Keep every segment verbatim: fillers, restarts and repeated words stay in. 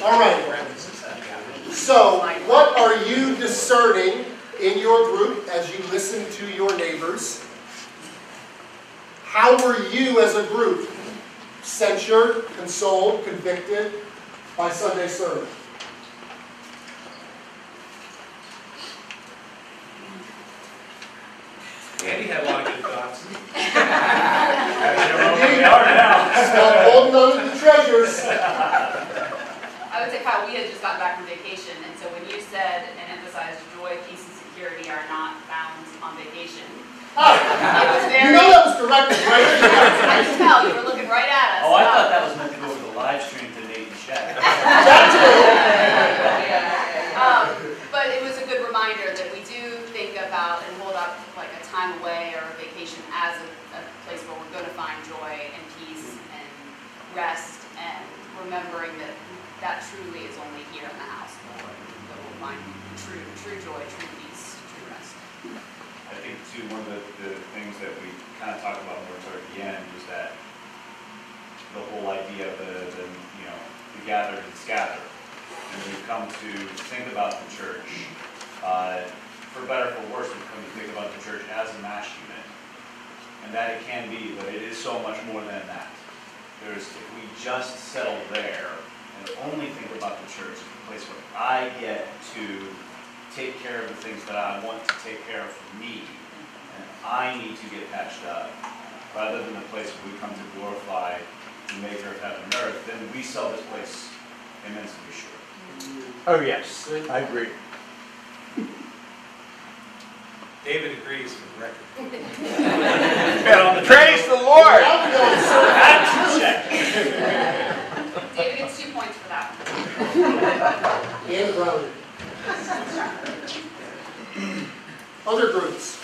All right. So, what are you discerning in your group as you listen to your neighbors? How were you as a group censured, consoled, convicted by Sunday sermon? Andy had a lot of good thoughts. Stop holding on to the treasures. I would say, Kyle, we had just gotten back from vacation, and so when you said and emphasized joy, peace, and security are not found on vacation, Oh, it was very... You know that was directed right at you. I could tell, you were looking right at us. Oh, I thought that was meant to go over the live stream to Nate and Shaq. um, but it was a good reminder that we do think about and hold up like a time away or a vacation as a, a place where we're going to find joy and peace and rest, and remembering that that truly is only here in the house that we'll find true, true joy, true peace, true rest. I think too, one of the, the things that we kind of talked about more toward the end was that the whole idea of the, the you know, the gathered and scattered. And we've come to think about the church, uh, for better or for worse, we've come to think about the church as a mass unit. And that it can be, but it is so much more than that. There's, if we just settle there and only think about the church as the place where I get to take care of the things that I want to take care of for me, and I need to get patched up, rather than the place where we come to glorify the maker of heaven and earth, then we sell this place immensely short. Oh yes, I agree. David agrees for the record. Praise the Lord! David gets two points for that one. And grounded. Other groups.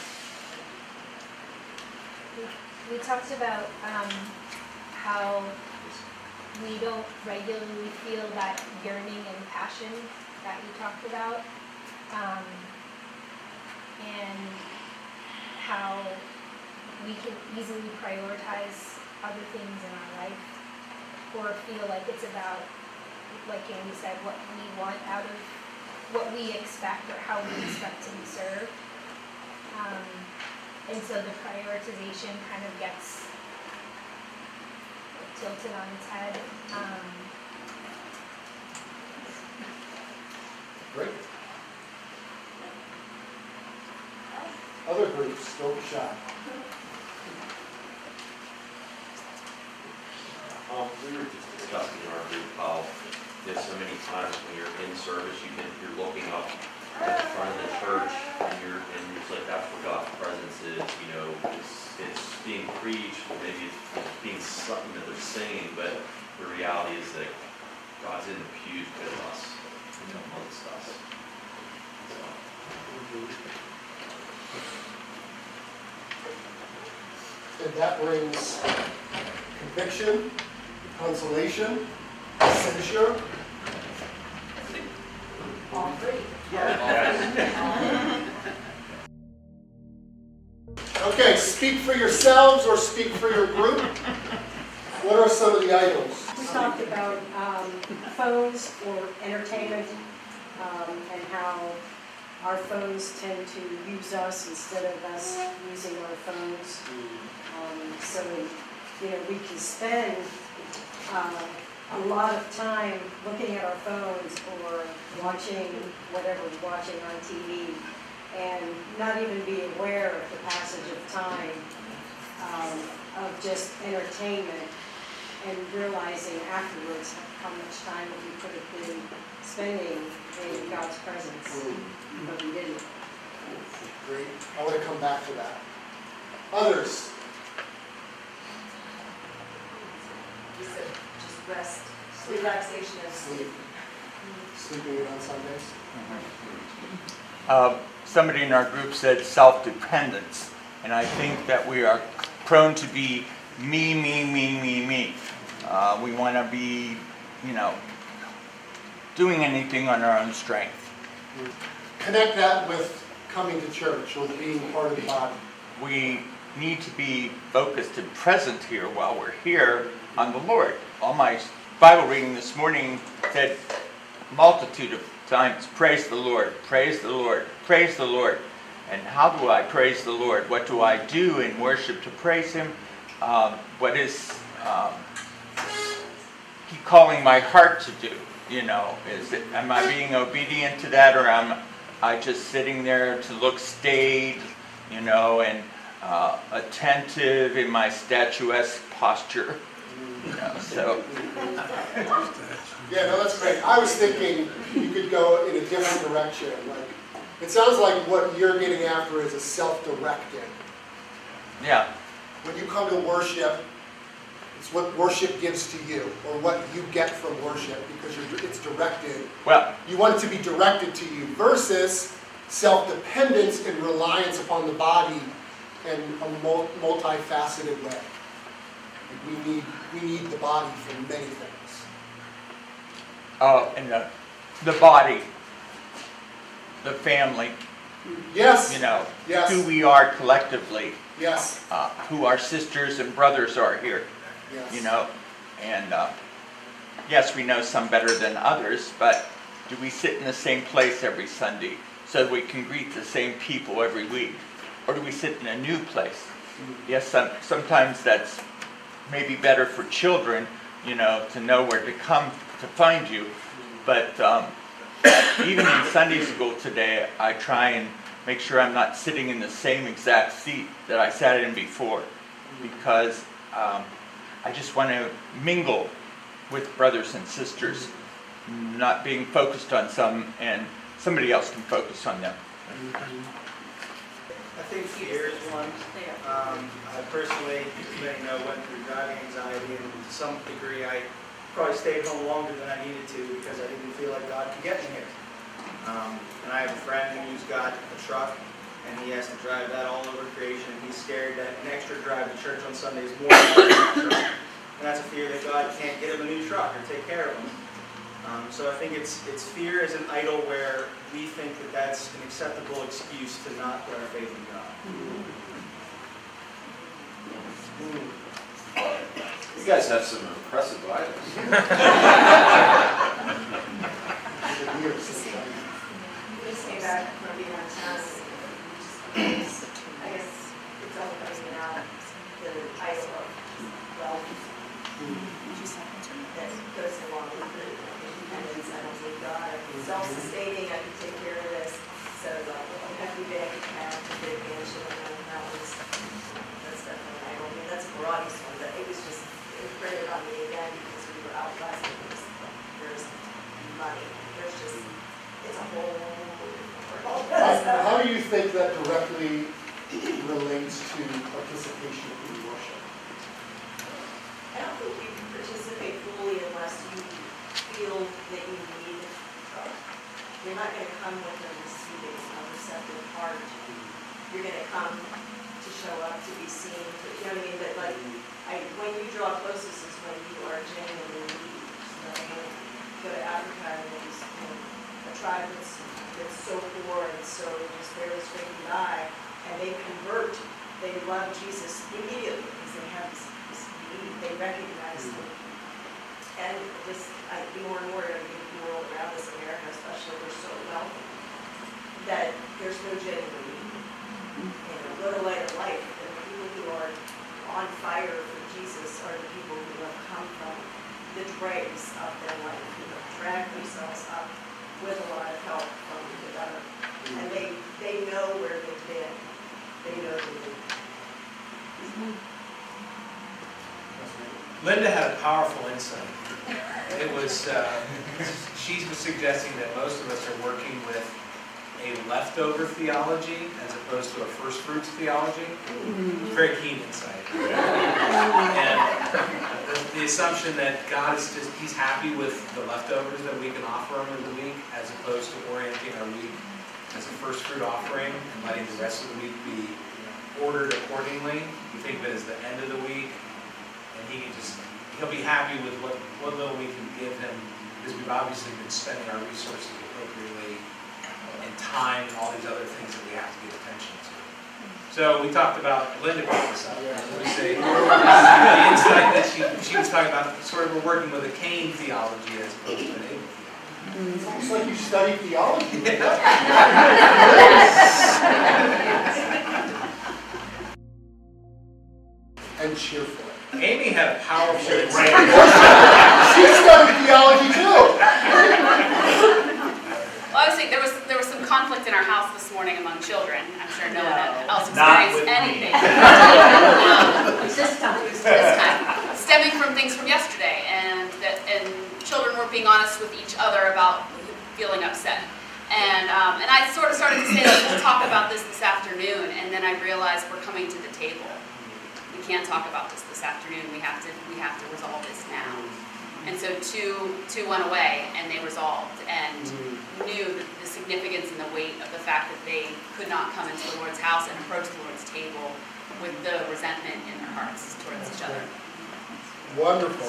We talked about um, how we don't regularly feel that yearning and passion that you talked about, um, and how we can easily prioritize other things in our life, or feel like it's about, like Andy said, what we want out of, what we expect or how we expect to be served. Um, and so the prioritization kind of gets tilted on its head. Um, Great. Other groups, don't be shy. Um, we were just discussing in our group how there's so many times when you're in service, you can, you're looking up at the front of the church, and you're, and it's like that's where God's presence is. You know, it's it's being preached, or maybe it's being something that they're singing, but the reality is that God's in the pews with us, you know, amongst us. So. And that brings conviction, consolation, censure. All three. Okay, speak for yourselves or speak for your group. What are some of the items? We talked about um, phones for entertainment, um, and how our phones tend to use us instead of us using our phones. Um, so, you know, we can spend uh, a lot of time looking at our phones or watching whatever we're watching on T V, and not even be aware of the passage of time, um, of just entertainment, and realizing afterwards how much time we could have been spending in God's presence, mm-hmm. but we didn't. Great. I want to come back to that. Others? You said just rest, relaxation and sleep. Sleeping in on Sundays? Mm-hmm. uh, somebody in our group said self-dependence, and I think that we are prone to be me, me, me, me, me. Uh, we want to be, you know, doing anything on our own strength. Connect that with coming to church or being part of the body. We need to be focused and present here while we're here on the Lord. All my Bible reading this morning said, multitude of times, praise the Lord, praise the Lord, praise the Lord. And how do I praise the Lord? What do I do in worship to praise Him? Um, what is um, He calling my heart to do? You know, is it, am I being obedient to that, or am I just sitting there to look staid, you know, and uh, attentive in my statuesque posture? You know, so. Yeah, no, that's great. I was thinking you could go in a different direction. Like, it sounds like what you're getting after is a self-directed. Yeah. When you come to worship, it's what worship gives to you, or what you get from worship, because you're, it's directed. Well, you want it to be directed to you, versus self-dependence and reliance upon the body in a multifaceted way. We need, we need the body for many things. Oh, and the, the body, the family. Yes. You know, yes. who we are collectively. Yes. Uh, who our sisters and brothers are here. Yes. You know, and uh, yes, we know some better than others, but do we sit in the same place every Sunday so that we can greet the same people every week? Or do we sit in a new place? Mm-hmm. Yes, some, sometimes that's maybe better for children, you know, to know where to come to find you. But um, even in Sunday school today, I try and make sure I'm not sitting in the same exact seat that I sat in before, because um, I just want to mingle with brothers and sisters, not being focused on some, and somebody else can focus on them. I think fear is one. Um, I personally, as many know, went through driving anxiety, and to some degree I probably stayed home longer than I needed to because I didn't feel like God could get me here. Um, and I have a friend who's got a truck, and he has to drive that all over creation, and he's scared that an extra drive to church on Sunday is more than a truck. And that's a fear that God can't get him a new truck or take care of him. Um, so I think it's it's fear as an idol where we think that that's an acceptable excuse to not put our faith in God. You guys have some impressive items. We just came back from being on task. I guess it's all coming out the idol of wealth that goes along with it. Independence, I don't need God. I'm self-sustaining, I can take care of this. So uh, a hefty bank account, a big mansion, and that was, that's definitely an idol. I mean, that's a Pilates one, but it was just, it printed on me again because we were out last week. There's money. There's just, it's a whole world. How, how do you think that directly relates to participation in worship? I don't think you can participate fully unless you feel that you need God. You're not going to come with a receiving, a receptive heart. You're going to come to show up, to be seen, to, you know what I mean? But like, I, when you draw closest is when you are genuinely needy. You know, when you go to Africa and there's you know, a tribe that's, that's so poor and so just barely scraping by, and they convert, they love Jesus immediately because they have this, this need, they recognize them. And this, I, more and more, in the world around us, America especially, we're so wealthy that there's no genuine need. You know, go to Light of Life, and the people who are on fire for Jesus are the people who have come from the dregs of their life, who have dragged themselves up with a lot of help from the government. And they, they know where they've been. They know the need. Linda had a powerful insight. It was, uh, she was suggesting that most of us are working with a leftover theology as opposed to a first fruits theology. Very keen insight. And the, the assumption that God is just, he's happy with the leftovers that we can offer him in the week as opposed to orienting our week as a first fruit offering and letting the rest of the week be ordered accordingly. We think of it as the end of the week, and he can just, he'll be happy with what, what little we can give him, because we've obviously been spending our resources appropriately, and time, and all these other things that we have to give attention to. So we talked about, Linda brought this up, let me say, the insight that she, she was talking about, sort of we're working with a Cain theology as opposed to an Abel theology. It's almost like you study theology. Like that. And cheerful. Amy had a powerful She example. studied theology too. Well, I was thinking, there was, there was some conflict in our house this morning among children. I'm sure no one else Not experienced with me. anything. Um, This time. this time, stemming from things from yesterday, and that, and children were being honest with each other about feeling upset. And, um, and I sort of started to say, like, we'll talk about this this afternoon, and then I realized we're coming to the table. We can't talk about this this afternoon, we have to, we have to resolve this now. And so two, two went away, and they resolved, and knew the, the significance and the weight of the fact that they could not come into the Lord's house and approach the Lord's table with the resentment in their hearts towards each other. Wonderful.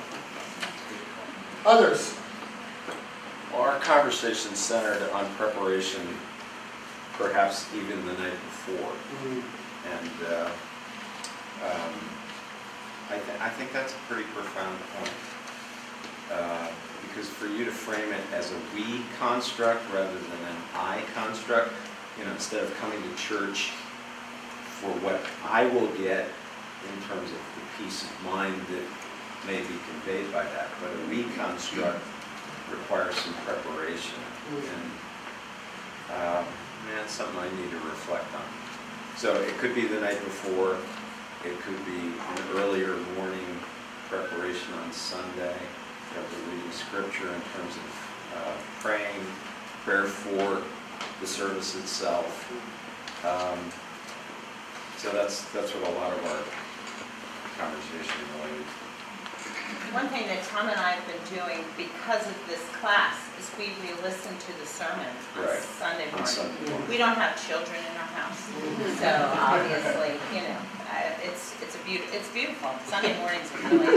Others? Well, our conversation centered on preparation, perhaps even the night before. And uh, um, I, th I think that's a pretty profound point. Uh, because for you to frame it as a we construct rather than an I construct, you know, instead of coming to church for what I will get in terms of the peace of mind that may be conveyed by that, but a we construct requires some preparation. And um, man, it's something I need to reflect on. So it could be the night before, it could be an earlier morning preparation on Sunday, of the reading scripture in terms of uh, praying, prayer for the service itself. Um, so that's that's what a lot of our conversation related. One thing that Tom and I have been doing because of this class is we re-listen to the sermon on Right. Sunday On morning. Sunday morning. We don't have children in our house, so obviously, you know, uh, it's it's a beautiful it's beautiful. Sunday mornings are really.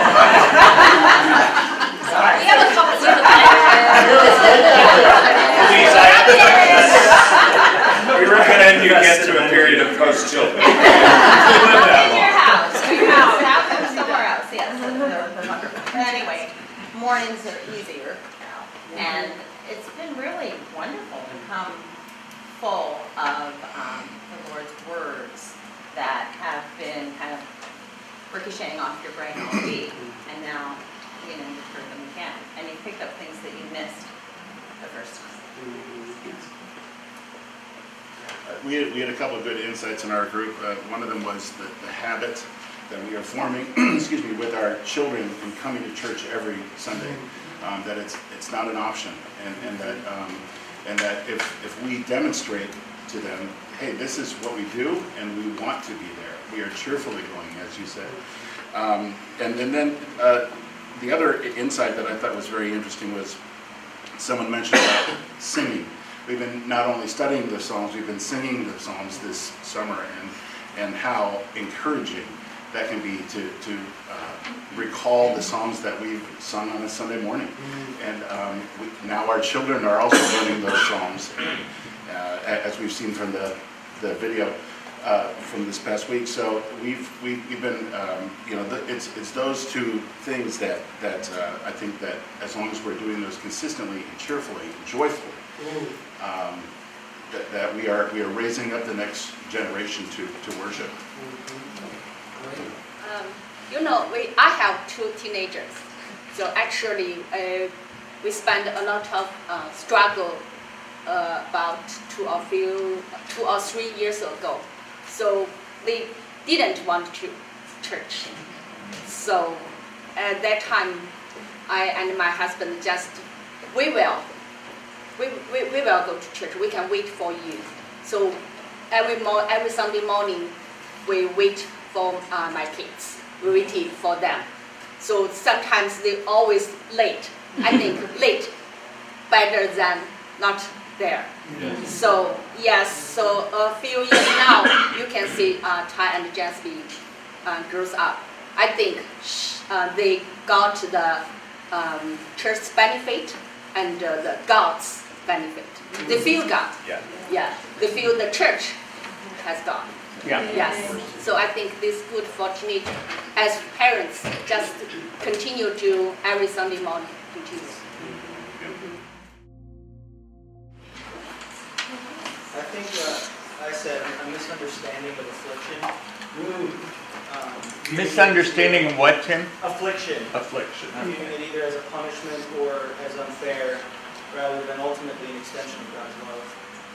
Sorry. We have a couple of Please, I, we recommend you get to a period of post-children. In your house, in your house, have them somewhere else, yes. But anyway, mornings are easier, and it's been really wonderful to come full of um, the Lord's words that have been kind of ricocheting off your brain all week, and now, you know, you've heard them again, and you picked up things that you missed the first time. Uh, We had, we had a couple of good insights in our group. Uh, one of them was the, the habit that we are forming, excuse me, with our children in coming to church every Sunday. Um, that it's it's not an option, and and that um, and that if if we demonstrate to them, hey, this is what we do, and we want to be there. We are cheerfully going, as you said. Um, and and then uh, the other insight that I thought was very interesting was someone mentioned about singing. We've been not only studying the Psalms, we've been singing the Psalms this summer, and and how encouraging that can be to, to uh, recall the Psalms that we've sung on a Sunday morning. Mm-hmm. And um, we, now our children are also learning those Psalms, uh, as we've seen from the, the video uh, from this past week. So we've, we've, we've been, um, you know, the, it's, it's those two things that, that uh, I think that as long as we're doing those consistently and cheerfully and joyfully, um, that, that we are we are raising up the next generation to, to worship. Um, you know, we I have two teenagers, so actually uh, we spend a lot of uh, struggle uh, about two or few two or three years ago. So they didn't want to church. So at that time, I and my husband just we will we, we, we will go to church. We can wait for you. So every mo every Sunday morning, we wait for uh, my kids. We waited for them. So sometimes they always late. I think late better than not there. Yeah. So yes, so a few years now you can see uh, Ty and Jasmine uh, grows up. I think uh, they got the um, church benefit and uh, the God's benefit. Mm-hmm. They feel God. Yeah. Yeah. They feel the church has God. Yeah. Yes. So I think this is good for teenagers. As parents, just continue to every Sunday morning continue. Mm-hmm. misunderstanding of affliction. Um, viewing it Misunderstanding what, Tim? Affliction. Affliction. Viewing it either as a punishment or as unfair, rather than ultimately an extension of God's love.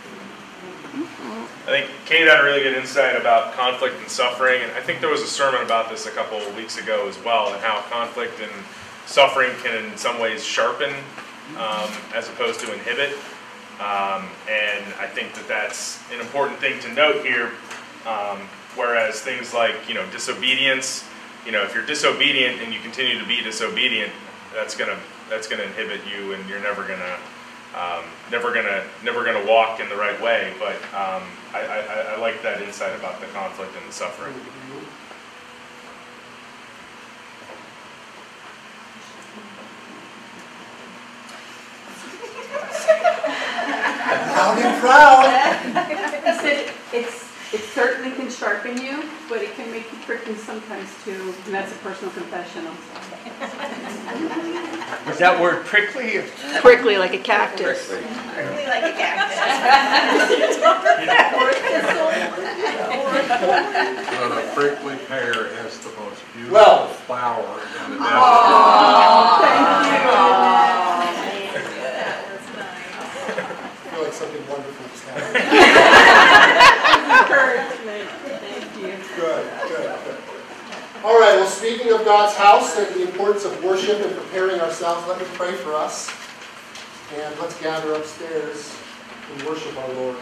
I think Kate had a really good insight about conflict and suffering, and I think there was a sermon about this a couple of weeks ago as well, and how conflict and suffering can in some ways sharpen um, as opposed to inhibit. Um, and I think that that's an important thing to note here. Um, whereas things like, you know, disobedience, you know, if you're disobedient and you continue to be disobedient, that's gonna that's gonna inhibit you, and you're never gonna um, never gonna never gonna walk in the right way. But um, I, I, I like that insight about the conflict and the suffering. Loud and proud. He said it's, it certainly can sharpen you, but it can make you prickly sometimes too, and that's a personal confession also. Was that word prickly? Prickly like a cactus. Really like a cactus. But a prickly pear has the most beautiful Well. flower in the desert. Oh, thank you. I feel like something wonderful just happened. Encouragement. Thank you. Good, good, good. All right, well, speaking of God's house and the importance of worship and preparing ourselves, let me pray for us. And let's gather upstairs and worship our Lord.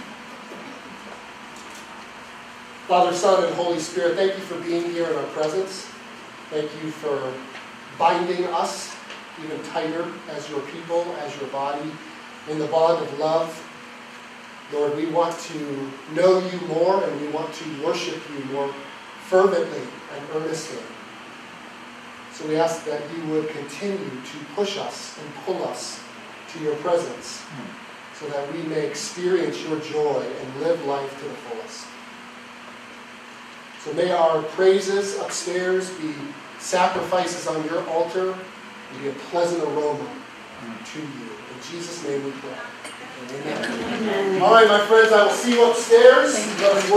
Father, Son, and Holy Spirit, thank you for being here in our presence. Thank you for binding us even tighter as your people, as your body, in the bond of love. Lord, we want to know you more, and we want to worship you more fervently and earnestly. So we ask that you would continue to push us and pull us to your presence, so that we may experience your joy and live life to the fullest. So may our praises upstairs be sacrifices on your altar and be a pleasant aroma to you. In Jesus' name we pray. Amen. All right, my friends, I will see you upstairs. Let us